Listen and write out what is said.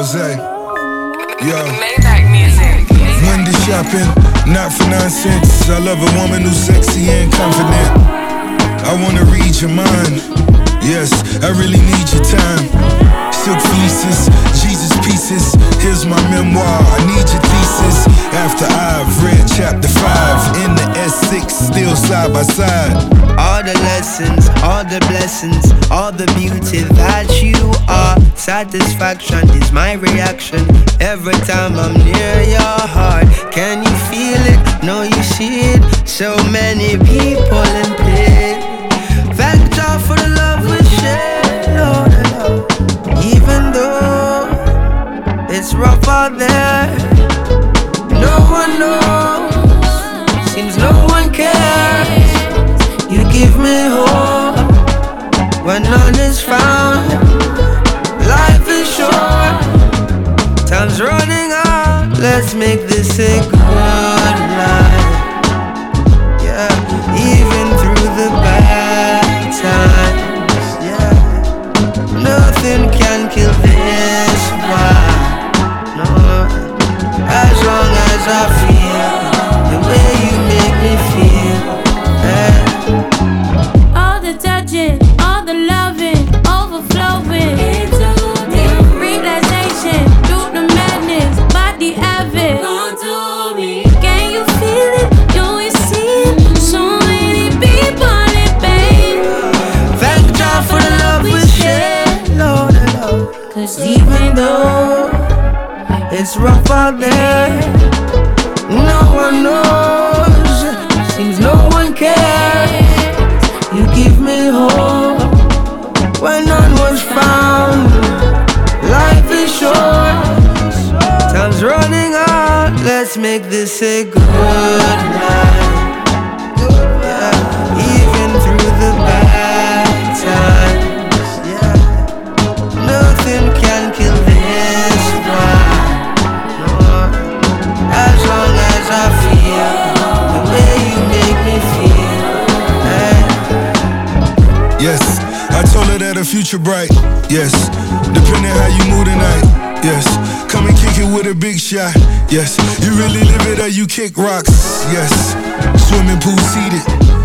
Rosé. Yo. Maybach music. Wendy shopping, not for nonsense. I love a woman who's sexy and confident. I wanna read your mind. Yes, I really need your time. Silk fleeces, Jesus pieces. Here's my memoir, I need your thesis. After I've read chapter 5 in the S6, still side by side. All the lessons, all the blessings, all the beauty that you are. Satisfaction is my reaction every time I'm near your heart. Can you feel it? No, you see it. So many people in pain. Thank God for the love we share, Lord. Even though it's rough out there, no one knows. Seems no one cares. You give me hope when none is found. Life is short, time's running out. Let's make this a good life. Yeah, even through the bad times. Yeah, nothing can kill this vibe. No, as long as I feel the way you make me feel. Yeah. All the touching, all the loving, overflowing. Realization, through the madness, body avid. Can you feel it? Do you see it? So many people in pain. Thank God for the love we share, Lord. Cause even though it's rough out there, no one knows. Seems no one cares. You give me hope when none was found. Life is short, time's running out. Let's make this a good life. Yeah, even through the bad times. Yeah, nothing can kill this vibe. No, as long as I feel the way you make me feel. Yes, I told her that her future bright. Yes, depending how you move tonight. Yes, come and kick it with a big shot. Yes, you really live it or you kick rocks. Yes, swimming pool seated.